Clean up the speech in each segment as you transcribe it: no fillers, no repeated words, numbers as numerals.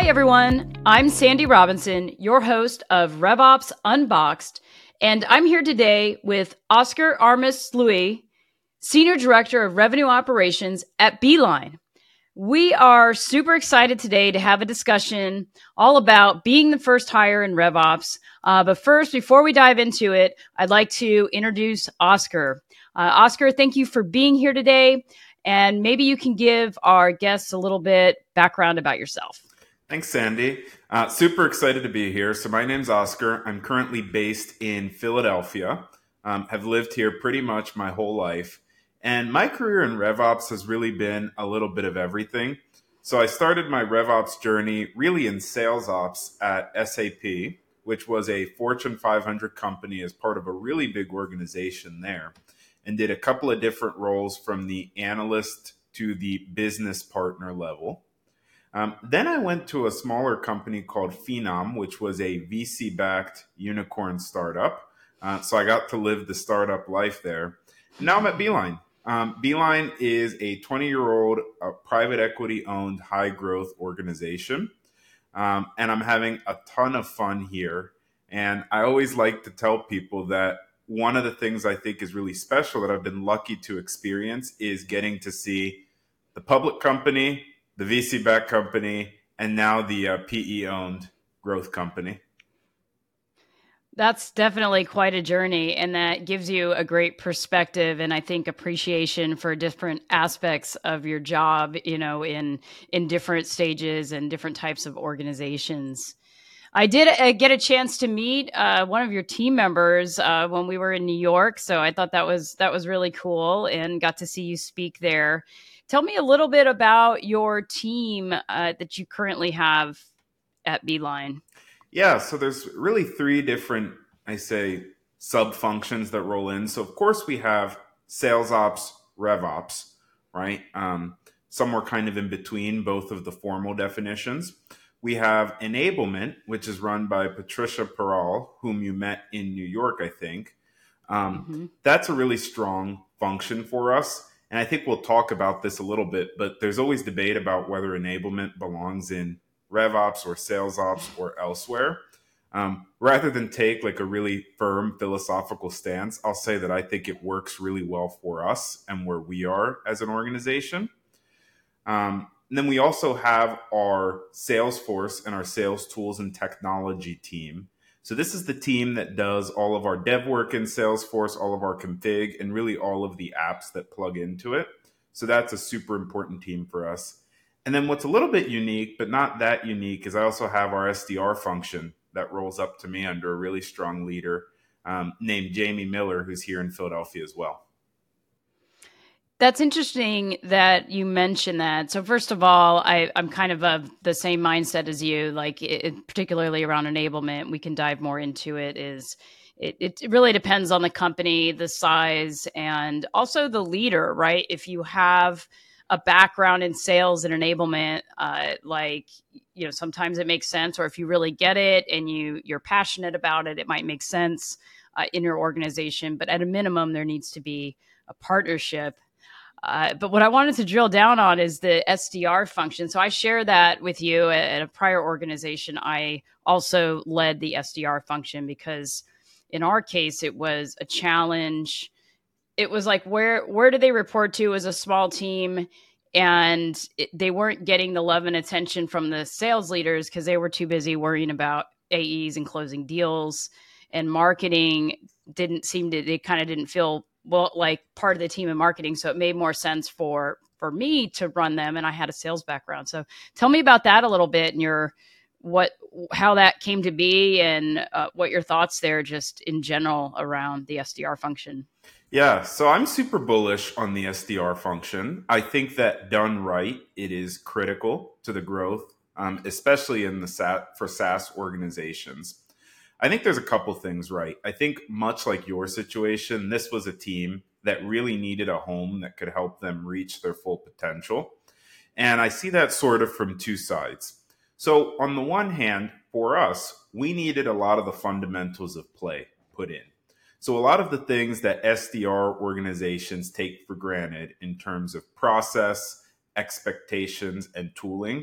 Hi, everyone. I'm Sandy Robinson, your host of RevOps Unboxed, and I'm here today with Oscar Armas-Louis, Senior Director of Revenue Operations at Beeline. We are super excited today to have a discussion all about being the first hire in RevOps. But first, before we dive into it, I'd like to introduce Oscar. Oscar, thank you for being here today. And maybe you can give our guests a little bit background about yourself. Thanks, Sandy. Super excited to be here. So my name's Oscar. I'm currently based in Philadelphia. Have lived here pretty much my whole life. And my career in RevOps has really been a little bit of everything. So I started my RevOps journey really in sales ops at SAP, which was a Fortune 500 company as part of a really big organization there, and did a couple of different roles from the analyst to the business partner level. Then I went to a smaller company called Phenom, which was a VC-backed unicorn startup. So I got to live the startup life there. And now I'm at Beeline. Beeline is a 20-year-old private equity-owned high-growth organization. And I'm having a ton of fun here. And I always like to tell people that one of the things I think is really special that I've been lucky to experience is getting to see the public company, the VC-backed company, and now the PE-owned growth company. That's definitely quite a journey, and that gives you a great perspective and I think appreciation for different aspects of your job, in different stages and different types of organizations. I did get a chance to meet one of your team members when we were in New York, so I thought that was really cool and got to see you speak there. Tell me a little bit about your team that you currently have at Beeline. Yeah, so there's really three different, I say, sub functions that roll in. So of course we have sales ops, rev ops, right? Somewhere kind of in between both of the formal definitions. We have enablement, which is run by Patricia Peral, whom you met in New York, I think. That's a really strong function for us. And I think we'll talk about this a little bit, but there's always debate about whether enablement belongs in RevOps or sales ops or elsewhere. Rather than take like a really firm philosophical stance, I'll say that I think it works really well for us and where we are as an organization. And then we also have our Salesforce and our sales tools and technology team. So this is the team that does all of our dev work in Salesforce, all of our config, and really all of the apps that plug into it. So that's a super important team for us. And then what's a little bit unique, but not that unique, is I also have our SDR function that rolls up to me under a really strong leader named Jamie Miller, who's here in Philadelphia as well. That's interesting that you mentioned that. So first of all, I'm kind of the same mindset as you, like particularly around enablement. We can dive more into it. It really depends on the company, the size, and also the leader, right? If you have a background in sales and enablement, sometimes it makes sense, or if you really get it and you're passionate about it, it might make sense in your organization. But at a minimum, there needs to be a partnership. But what I wanted to drill down on is the SDR function. So I share that with you at a prior organization. I also led the SDR function because in our case, it was a challenge. It was like, where do they report to as a small team? And they weren't getting the love and attention from the sales leaders because they were too busy worrying about AEs and closing deals. And marketing they kind of didn't feel like part of the team in marketing. So it made more sense for me to run them. And I had a sales background. So tell me about that a little bit and how that came to be and what your thoughts there just in general around the SDR function. Yeah, so I'm super bullish on the SDR function. I think that done right, it is critical to the growth, especially in for SaaS organizations. I think there's a couple things right. I think much like your situation, this was a team that really needed a home that could help them reach their full potential. And I see that sort of from two sides. So on the one hand, for us, we needed a lot of the fundamentals of play put in. So a lot of the things that SDR organizations take for granted in terms of process, expectations, and tooling,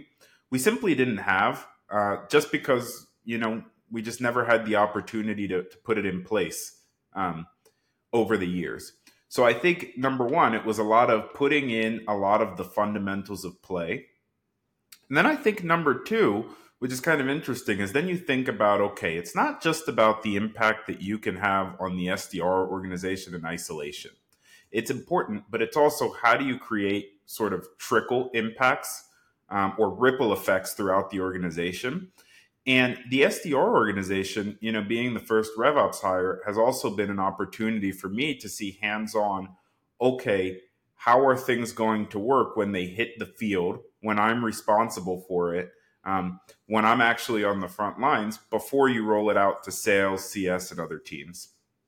we simply didn't have, just because, we just never had the opportunity to put it in place um, over the years. So I think number one, it was a lot of putting in a lot of the fundamentals of play. And then I think number two, which is kind of interesting, is then you think about, okay, it's not just about the impact that you can have on the SDR organization in isolation. It's important, but it's also how do you create sort of trickle impacts, or ripple effects throughout the organization. And the SDR organization, being the first RevOps hire, has also been an opportunity for me to see hands on, okay, how are things going to work when they hit the field, when I'm responsible for it, when I'm actually on the front lines before you roll it out to sales, CS, and other teams.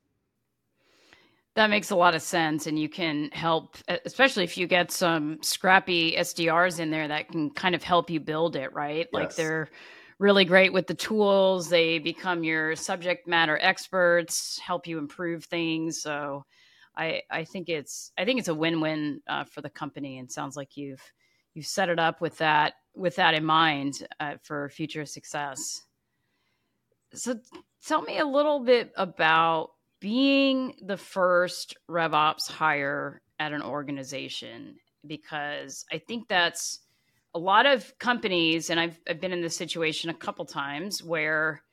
That makes a lot of sense. And you can help, especially if you get some scrappy SDRs in there that can kind of help you build it, right? Like Yes. they're really great with the tools. They become your subject matter experts, help you improve things. So I think it's a win-win for the company. And sounds like you've set it up with that in mind for future success. So tell me a little bit about being the first RevOps hire at an organization, because I think that's a lot of companies, and I've been in this situation a couple times where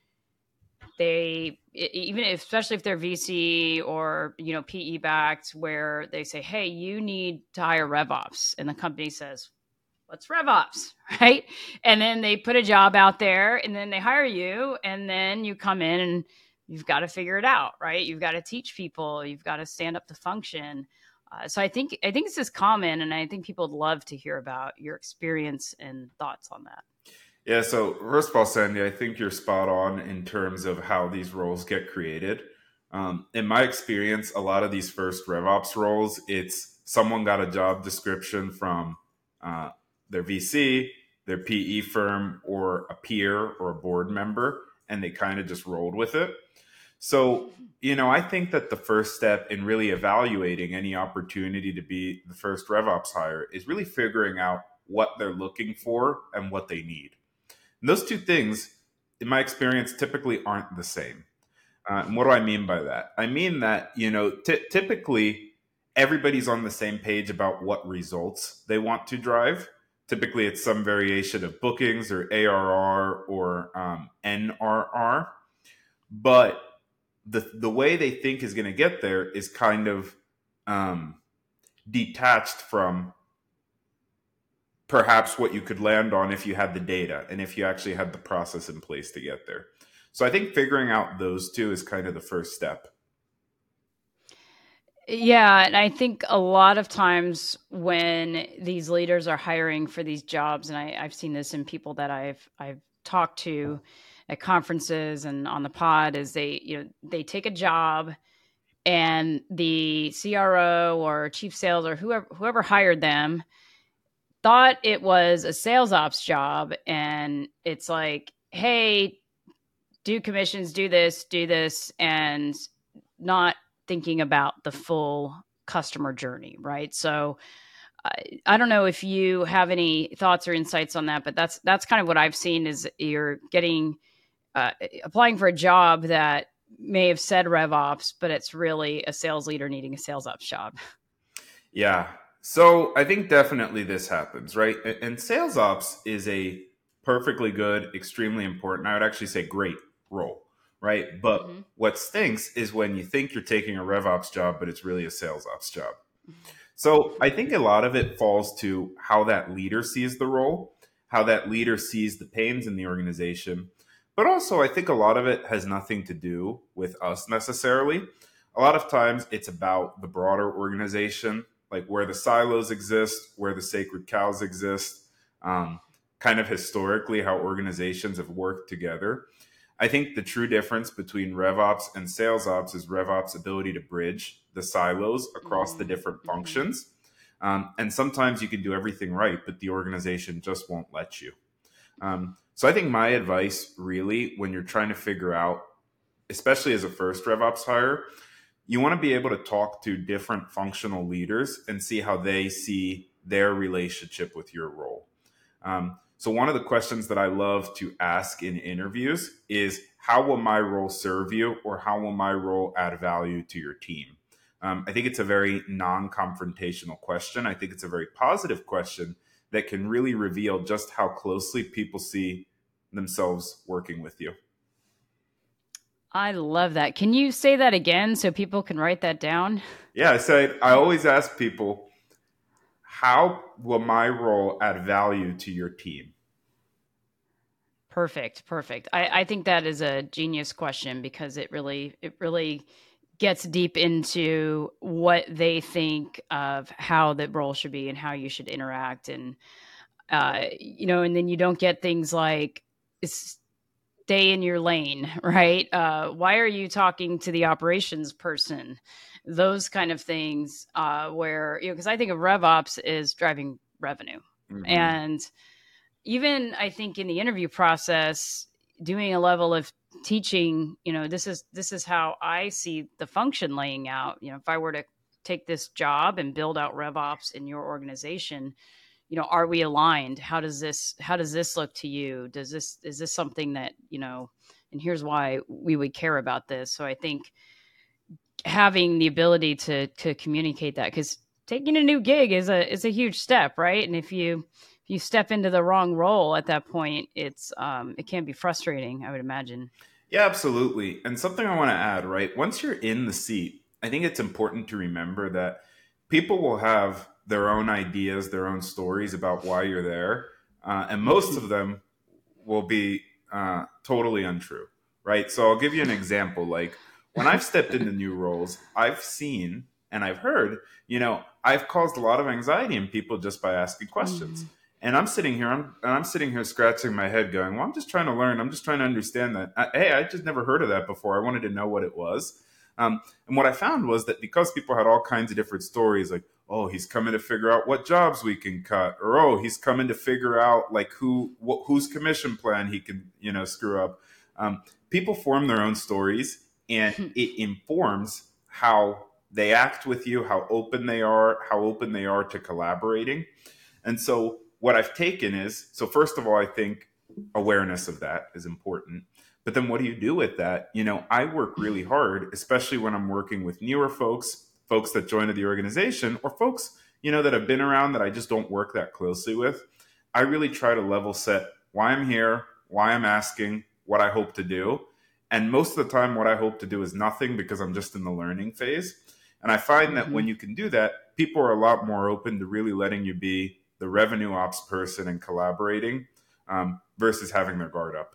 they, even if, especially if they're VC or PE backed, where they say, hey, you need to hire RevOps, and the company says, what's RevOps, right? And then they put a job out there, and then they hire you, and then you come in and you've got to figure it out, right? You've got to teach people, you've got to stand up the function. So I think this is common, and I think people would love to hear about your experience and thoughts on that. Yeah, so first of all, Sandy, I think you're spot on in terms of how these roles get created. In my experience, a lot of these first RevOps roles, it's someone got a job description from their VC, their PE firm, or a peer or a board member, and they kind of just rolled with it. So, I think that the first step in really evaluating any opportunity to be the first RevOps hire is really figuring out what they're looking for and what they need. And those two things, in my experience, typically aren't the same. And what do I mean by that? I mean that, typically everybody's on the same page about what results they want to drive. Typically, it's some variation of bookings or ARR or NRR. But the way they think is going to get there is kind of detached from perhaps what you could land on if you had the data and if you actually had the process in place to get there. So I think figuring out those two is kind of the first step. Yeah, and I think a lot of times when these leaders are hiring for these jobs, and I've seen this in people that I've talked to at conferences and on the pod, is they take a job, and the CRO or chief sales or whoever hired them thought it was a sales ops job, and it's like, hey, do commissions, do this, and not thinking about the full customer journey, right? So I don't know if you have any thoughts or insights on that, but that's kind of what I've seen is you're getting applying for a job that may have said RevOps, but it's really a sales leader needing a sales ops job. Yeah. So I think definitely this happens, right? And sales ops is a perfectly good, extremely important, I would actually say great role, right? But what stinks is when you think you're taking a RevOps job, but it's really a sales ops job. So I think a lot of it falls to how that leader sees the role, how that leader sees the pains in the organization. But also, I think a lot of it has nothing to do with us necessarily. A lot of times it's about the broader organization, like where the silos exist, where the sacred cows exist, kind of historically how organizations have worked together. I think the true difference between RevOps and sales ops is RevOps' ability to bridge the silos across the different functions. And sometimes you can do everything right, but the organization just won't let you. So I think my advice really, when you're trying to figure out, especially as a first RevOps hire, you want to be able to talk to different functional leaders and see how they see their relationship with your role. So one of the questions that I love to ask in interviews is, how will my role serve you, or how will my role add value to your team? I think it's a very non-confrontational question. I think it's a very positive question that can really reveal just how closely people see themselves working with you. I love that. Can you say that again so people can write that down? Yeah, I always ask people, how will my role add value to your team? Perfect. Perfect. I think that is a genius question because it really gets deep into what they think of how the role should be and how you should interact. And, and then you don't get things like stay in your lane, right? Why are you talking to the operations person? Those kind of things where, because I think of RevOps is driving revenue. Mm-hmm. And even I think in the interview process, doing a level of teaching, this is how I see the function laying out. If I were to take this job and build out RevOps in your organization, are we aligned? How does this look to you? Is this something that, and here's why we would care about this. So I think having the ability to communicate that, because taking a new gig is a huge step, right? And if you step into the wrong role at that point, it can be frustrating, I would imagine. Yeah, absolutely. And something I want to add, right? Once you're in the seat, I think it's important to remember that people will have their own ideas, their own stories about why you're there. And most of them will be totally untrue, right? So I'll give you an example. Like when I've stepped into new roles, I've seen and I've heard, I've caused a lot of anxiety in people just by asking questions. Mhm. And I'm sitting here scratching my head, going, "Well, I'm just trying to learn. I'm just trying to understand that. Hey, I just never heard of that before. I wanted to know what it was." And what I found was that because people had all kinds of different stories, like, "Oh, he's coming to figure out what jobs we can cut," or "Oh, he's coming to figure out like whose commission plan he can screw up." People form their own stories, and it informs how they act with you, how open they are to collaborating. And so what I've taken is, so first of all, I think awareness of that is important. But then what do you do with that? I work really hard, especially when I'm working with newer folks that join the organization, or folks, that have been around that I just don't work that closely with. I really try to level set why I'm here, why I'm asking, what I hope to do. And most of the time, what I hope to do is nothing, because I'm just in the learning phase. And I find that when Mhm. you can do that, people are a lot more open to really letting you be the revenue ops person and collaborating, versus having their guard up.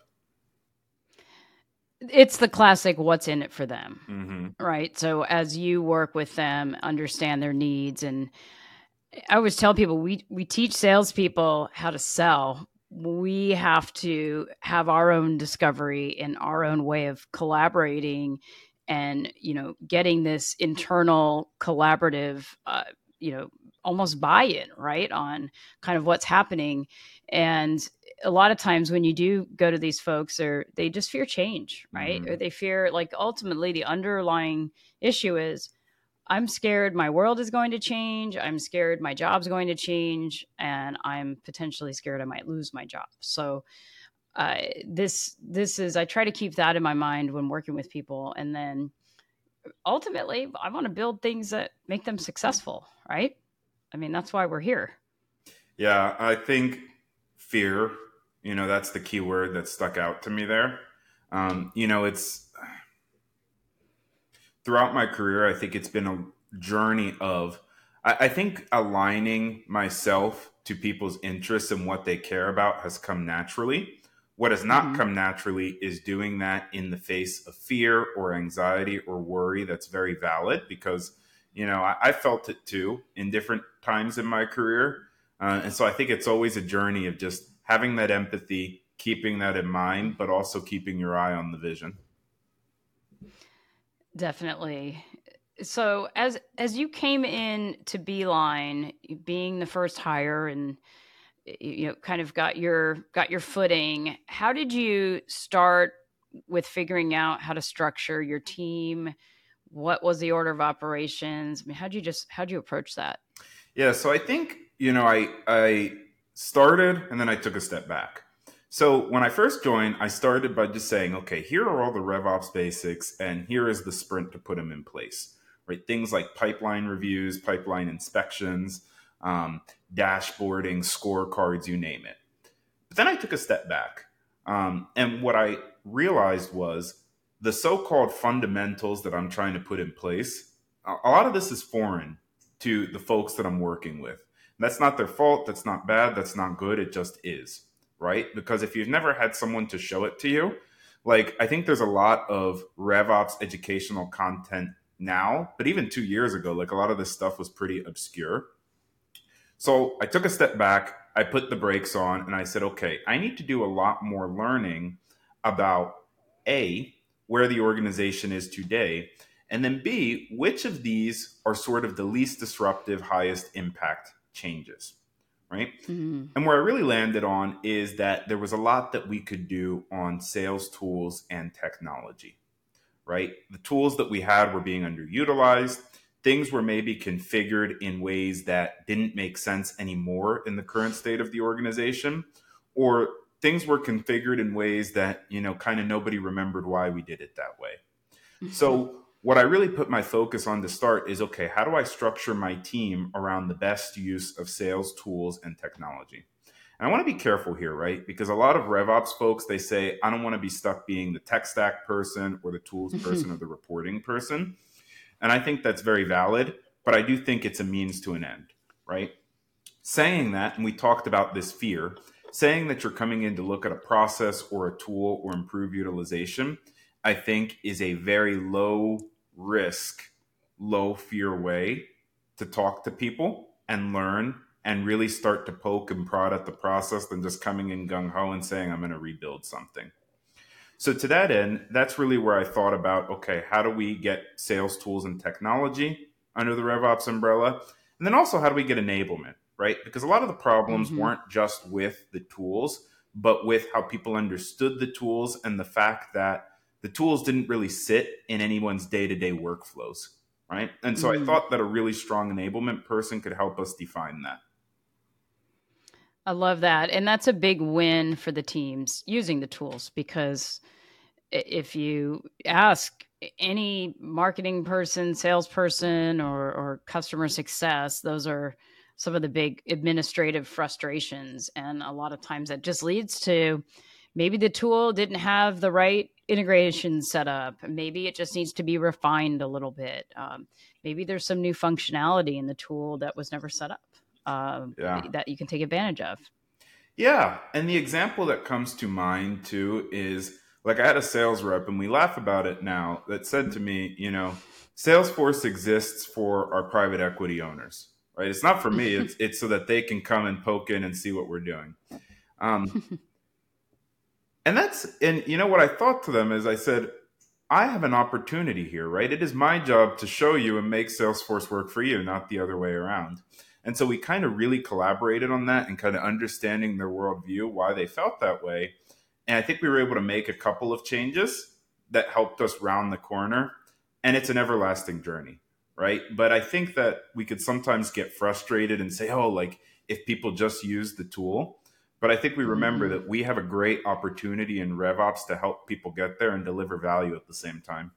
It's the classic what's in it for them, Mm-hmm. right? So as you work with them, understand their needs. And I always tell people, we teach salespeople how to sell. We have to have our own discovery and our own way of collaborating, and getting this internal collaborative, almost buy-in, right, on kind of what's happening. And a lot of times when you do go to these folks, or they just fear change, right? Mm-hmm. Or they fear, like, ultimately the underlying issue is, I'm scared my world is going to change. I'm scared my job's going to change, and I'm potentially scared I might lose my job. So this is, I try to keep that in my mind when working with people, and then ultimately I want to build things that make them successful, right? I mean, that's why we're here. Yeah, I think fear, that's the key word that stuck out to me there. It's throughout my career, I think it's been a journey of, I think aligning myself to people's interests and what they care about has come naturally. What has not Hmm. come naturally is doing that in the face of fear or anxiety or worry. That's very valid, because, I felt it too in different times in my career. And so I think it's always a journey of just having that empathy, keeping that in mind, but also keeping your eye on the vision. Definitely. So as you came in to Beeline, being the first hire, and kind of got your footing, how did you start with figuring out how to structure your team? What was the order of operations? I mean, how'd you approach that? Yeah, so I think, I started and then I took a step back. So when I first joined, I started by just saying, okay, here are all the RevOps basics, and here is the sprint to put them in place. Right? Things like pipeline reviews, pipeline inspections, dashboarding, scorecards, you name it. But then I took a step back. And what I realized was the so called fundamentals that I'm trying to put in place, a lot of this is foreign to the folks that I'm working with. That's not their fault. That's not bad. That's not good. It just is, right? Because if you've never had someone to show it to you, like I think there's a lot of RevOps educational content now, but even 2 years ago, like a lot of this stuff was pretty obscure. So I took a step back, I put the brakes on, and I said, okay, I need to do a lot more learning about A, where the organization is today, and then B, which of these are sort of the least disruptive, highest impact changes, right? Mm-hmm. And where I really landed on is that there was a lot that we could do on sales tools and technology, right? The tools that we had were being underutilized. Things were maybe configured in ways that didn't make sense anymore in the current state of the organization, or things were configured in ways that, kind of nobody remembered why we did it that way. So what I really put my focus on to start is, okay, how do I structure my team around the best use of sales tools and technology? And I want to be careful here, right? Because a lot of RevOps folks, they say, I don't want to be stuck being the tech stack person or the tools person or the reporting person. And I think that's very valid, but I do think it's a means to an end, right? Saying that, and we talked about this fear, saying that you're coming in to look at a process or a tool or improve utilization, I think is a very low risk, low fear way to talk to people and learn and really start to poke and prod at the process than just coming in gung-ho and saying, I'm going to rebuild something. So to that end, that's really where I thought about, okay, how do we get sales tools and technology under the RevOps umbrella? And then also, how do we get enablement, right? Because a lot of the problems weren't just with the tools, but with how people understood the tools and the fact that the tools didn't really sit in anyone's day-to-day workflows, right? And so I thought that a really strong enablement person could help us define that. I love that. And that's a big win for the teams using the tools, because if you ask any marketing person, salesperson, or customer success, those are some of the big administrative frustrations. And a lot of times that just leads to maybe the tool didn't have the right integration set up. Maybe it just needs to be refined a little bit. Maybe there's some new functionality in the tool that was never set up. That you can take advantage of. Yeah. And the example that comes to mind too is, like, I had a sales rep, and we laugh about it now, that said to me, Salesforce exists for our private equity owners, right? It's not for me. It's so that they can come and poke in and see what we're doing. And what I thought to them is, I said, I have an opportunity here, right? It is my job to show you and make Salesforce work for you, not the other way around. And so we kind of really collaborated on that and kind of understanding their worldview, why they felt that way. And I think we were able to make a couple of changes that helped us round the corner. And it's an everlasting journey, right? But I think that we could sometimes get frustrated and say, oh, like, if people just use the tool. But I think we remember that we have a great opportunity in RevOps to help people get there and deliver value at the same time.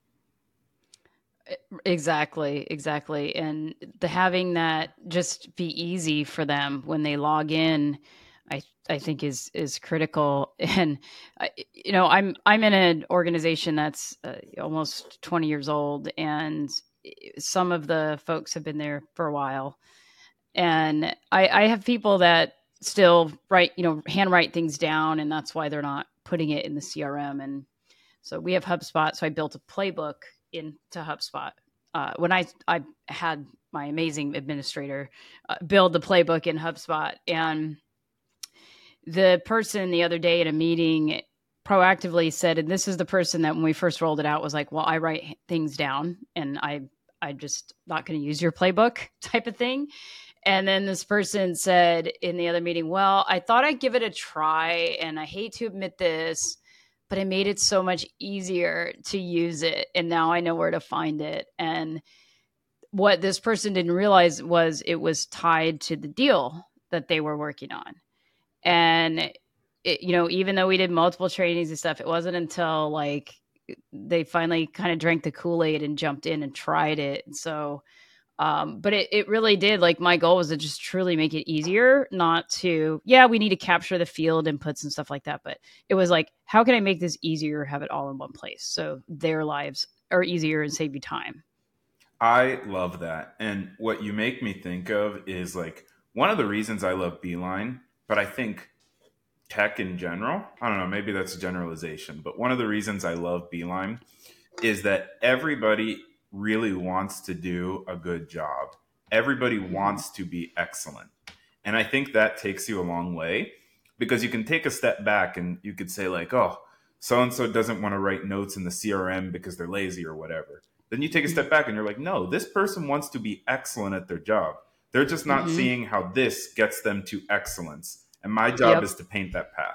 Exactly. And having that just be easy for them when they log in, I think is critical. And I'm in an organization that's almost 20 years old, and some of the folks have been there for a while. And I have people that still handwrite things down, and that's why they're not putting it in the CRM. And so we have HubSpot. So I built a playbook into HubSpot. When I had my amazing administrator build the playbook in HubSpot, and the person the other day at a meeting proactively said, and this is the person that when we first rolled it out was like, well, I write things down, and I just not going to use your playbook type of thing. And then this person said in the other meeting, well, I thought I'd give it a try, and I hate to admit this, but it made it so much easier to use it. And now I know where to find it. And what this person didn't realize was it was tied to the deal that they were working on. And even though we did multiple trainings and stuff, it wasn't until like they finally kind of drank the Kool-Aid and jumped in and tried it. And so, but it really did. Like my goal was to just truly make it easier, not to, yeah, we need to capture the field inputs and stuff like that. But it was like, how can I make this easier, have it all in one place so their lives are easier and save you time? I love that. And what you make me think of is like one of the reasons I love Beeline, but I think tech in general, I don't know, maybe that's a generalization, but one of the reasons I love Beeline is that everybody really wants to do a good job. Everybody wants to be excellent. And I think that takes you a long way because you can take a step back and you could say, like, oh, so and so doesn't want to write notes in the CRM because they're lazy or whatever. Then you take a step back and you're like, no, this person wants to be excellent at their job. They're just not Mm-hmm. seeing how this gets them to excellence. And my job Yep. is to paint that path.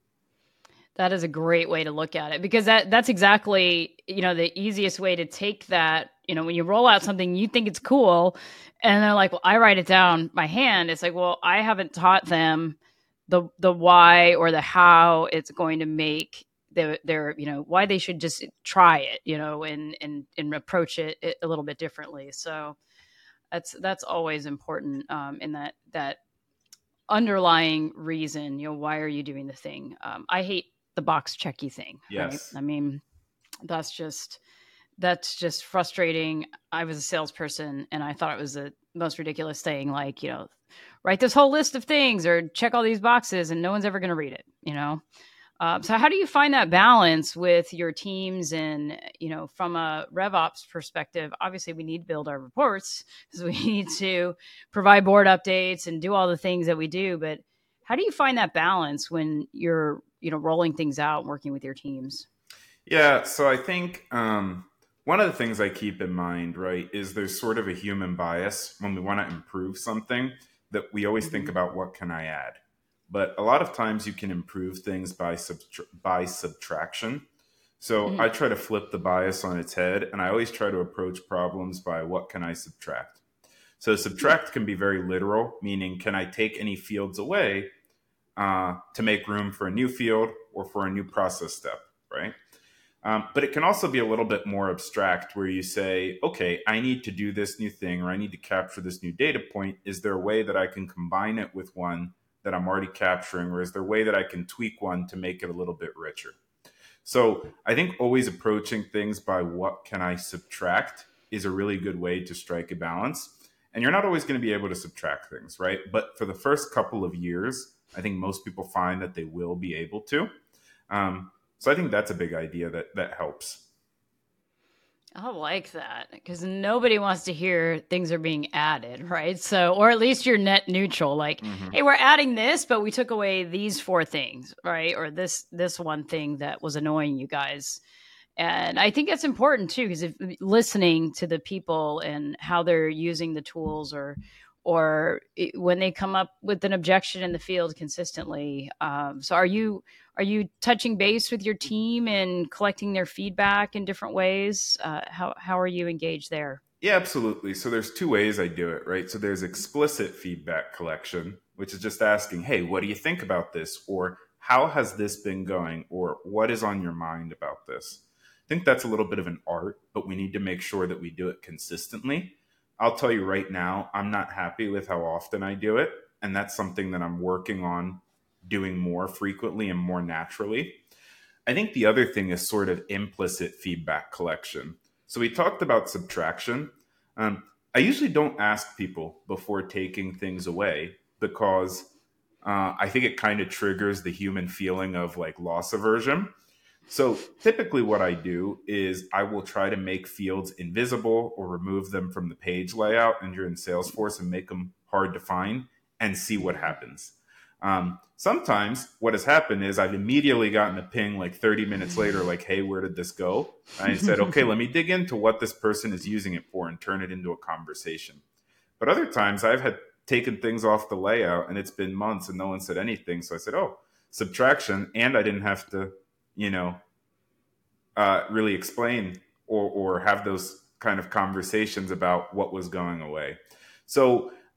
That is a great way to look at it because that's exactly, the easiest way to take that, when you roll out something, you think it's cool and they're like, well, I write it down by hand. It's like, well, I haven't taught them the why or the how it's going to make their, why they should just try it, and approach it a little bit differently. So that's always important, in that underlying reason, why are you doing the thing? I hate the box checky thing, right? Yes. I mean, that's just frustrating. I was a salesperson and I thought it was the most ridiculous thing, like, write this whole list of things or check all these boxes and no one's ever going to read it. So how do you find that balance with your teams? And, from a RevOps perspective, obviously we need to build our reports because we need to provide board updates and do all the things that we do. But how do you find that balance when you're, rolling things out and working with your teams? Yeah, so I think one of the things I keep in mind, right, is there's sort of a human bias when we want to improve something that we always think Mm-hmm. about what can I add. But a lot of times you can improve things by by subtraction. So Mm-hmm. I try to flip the bias on its head, and I always try to approach problems by what can I subtract. So subtract can be very literal, meaning can I take any fields away to make room for a new field or for a new process step, right? But it can also be a little bit more abstract where you say, okay, I need to do this new thing or I need to capture this new data point. Is there a way that I can combine it with one that I'm already capturing? Or is there a way that I can tweak one to make it a little bit richer? So I think always approaching things by what can I subtract is a really good way to strike a balance. And you're not always going to be able to subtract things, right? But for the first couple of years, I think most people find that they will be able to. So I think that's a big idea that helps. I like that because nobody wants to hear things are being added, right? So, or at least you're net neutral. Like, Hmm. hey, we're adding this, but we took away these four things, right? Or this one thing that was annoying you guys. And I think that's important too, because if listening to the people and how they're using the tools, when they come up with an objection in the field consistently. So are you touching base with your team and collecting their feedback in different ways? How are you engaged there? Yeah, absolutely. So there's two ways I do it, right? So there's explicit feedback collection, which is just asking, hey, what do you think about this? Or how has this been going? Or what is on your mind about this? I think that's a little bit of an art, but we need to make sure that we do it consistently. I'll tell you right now, I'm not happy with how often I do it. And that's something that I'm working on doing more frequently and more naturally. I think the other thing is sort of implicit feedback collection. So we talked about subtraction. I usually don't ask people before taking things away because I think it kind of triggers the human feeling of like loss aversion. So typically, what I do is I will try to make fields invisible or remove them from the page layout and you're in Salesforce and make them hard to find and see what happens. Sometimes what has happened is I've immediately gotten a ping like 30 minutes later, like, hey, where did this go? And I said, okay, let me dig into what this person is using it for and turn it into a conversation. But other times I've had taken things off the layout and it's been months and no one said anything. So I said, oh, subtraction. And I didn't have to, you know, really explain or have those kind of conversations about what was going away. So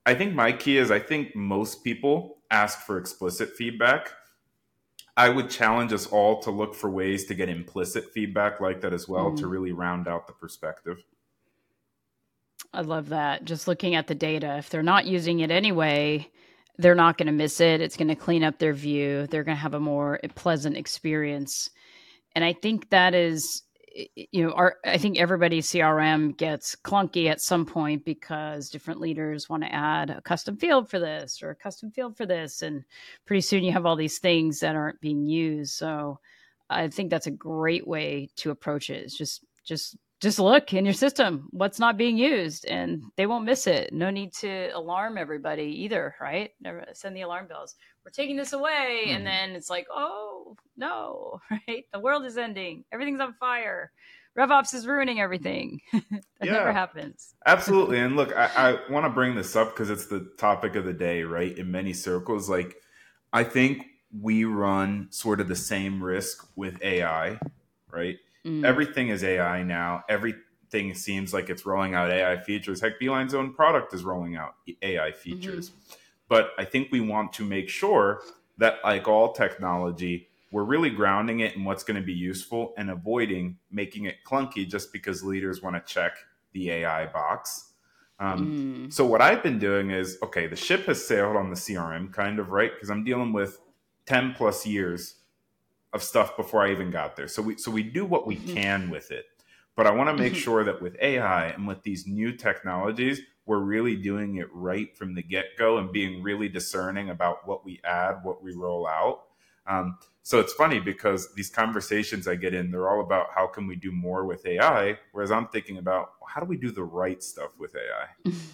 I think my key is I think most people ask for explicit feedback. I would challenge us all to look for ways to get implicit feedback like that as well to Mm, really round out the perspective. I love that. Just looking at the data, if they're not using it anyway, they're not going to miss it. It's going to clean up their view. They're going to have a more pleasant experience. And I think that is, I think everybody's CRM gets clunky at some point because different leaders want to add a custom field for this or a custom field for this. And pretty soon you have all these things that aren't being used. So I think that's a great way to approach it. It's just look in your system what's not being used and they won't miss it. No need to alarm everybody either, right? Never send the alarm bells. We're taking this away. And Mhm. then it's like, oh no, right? The world is ending. Everything's on fire. RevOps is ruining everything. That never Yeah, happens. absolutely. And look, I want to bring this up because it's the topic of the day, right? In many circles, like I think we run sort of the same risk with AI, right? Mm. Everything is AI now. Everything seems like it's rolling out AI features. Heck, Beeline's own product is rolling out AI Hmm. features. But I think we want to make sure that, like all technology, we're really grounding it in what's going to be useful and avoiding making it clunky just because leaders want to check the AI box. Um, Mm. so what I've been doing is, okay, the ship has sailed on the CRM, kind of, right? Because I'm dealing with 10 plus years of stuff before I even got there. So we do what we Hmm. can with it. But I want to make Hmm. sure that with AI and with these new technologies, we're really doing it right from the get go and being really discerning about what we add, what we roll out. So it's funny because these conversations I get in, they're all about how can we do more with AI, whereas I'm thinking about how do we do the right stuff with AI.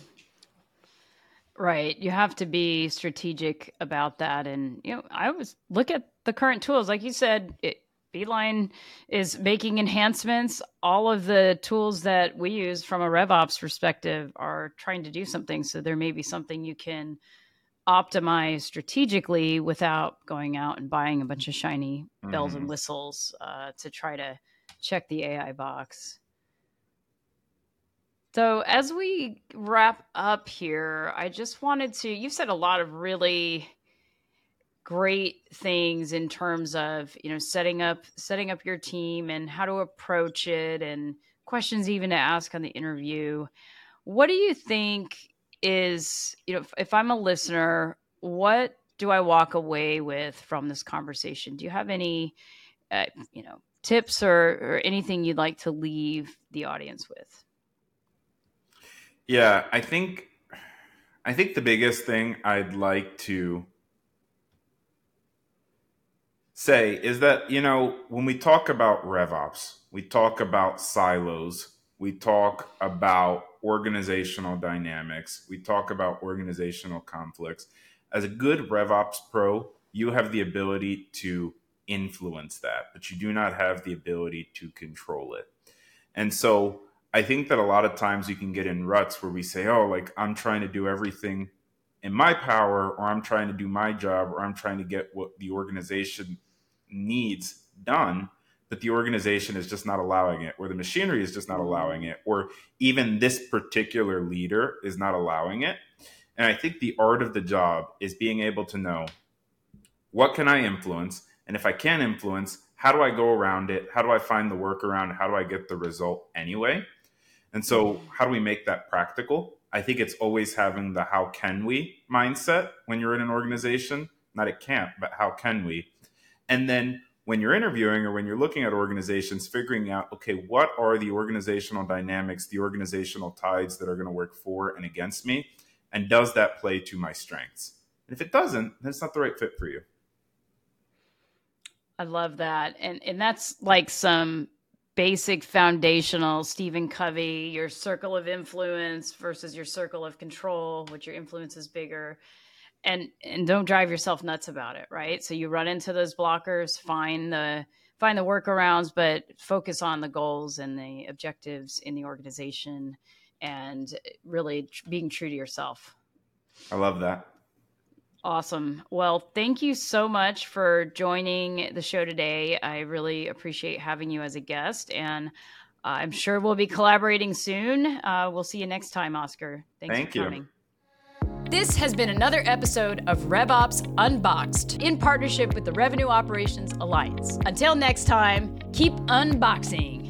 Right. You have to be strategic about that. And, I always look at the current tools. Like you said, Beeline is making enhancements. All of the tools that we use from a RevOps perspective are trying to do something. So there may be something you can optimize strategically without going out and buying a bunch of shiny bells and Hmm. whistles to try to check the AI box. So, as we wrap up here, I just wanted to, you've said a lot of really great things in terms of, setting up your team and how to approach it and questions even to ask on the interview. What do you think is, if I'm a listener, what do I walk away with from this conversation? Do you have any, tips or anything you'd like to leave the audience with? Yeah, I think the biggest thing I'd like to say is that, when we talk about RevOps, we talk about silos, we talk about organizational dynamics, we talk about organizational conflicts. As a good RevOps pro, you have the ability to influence that, but you do not have the ability to control it. And so I think that a lot of times you can get in ruts where we say, oh, like I'm trying to do everything in my power, or I'm trying to do my job, or I'm trying to get what the organization needs done, but the organization is just not allowing it, or the machinery is just not allowing Mm. it, or even this particular leader is not allowing it. And I think the art of the job is being able to know what can I influence? And if I can influence, how do I go around it? How do I find the workaround? How do I get the result anyway? And so, Mm. how do we make that practical? I think it's always having the how can we mindset when you're in an organization. Not it can't, but how can we? And then when you're interviewing or when you're looking at organizations, figuring out, okay, what are the organizational dynamics, the organizational tides that are going to work for and against me? And does that play to my strengths? And if it doesn't, then it's not the right fit for you. I love that. And that's like some basic foundational Stephen Covey, your circle of influence versus your circle of control, which your influence is bigger. And don't drive yourself nuts about it, right? So you run into those blockers, find the workarounds, but focus on the goals and the objectives in the organization and really being true to yourself. I love that. Awesome. Well, thank you so much for joining the show today. I really appreciate having you as a guest, and I'm sure we'll be collaborating soon. We'll see you next time, Oscar. Thanks for Thank you. coming. This has been another episode of RevOps Unboxed in partnership with the Revenue Operations Alliance. Until next time, keep unboxing.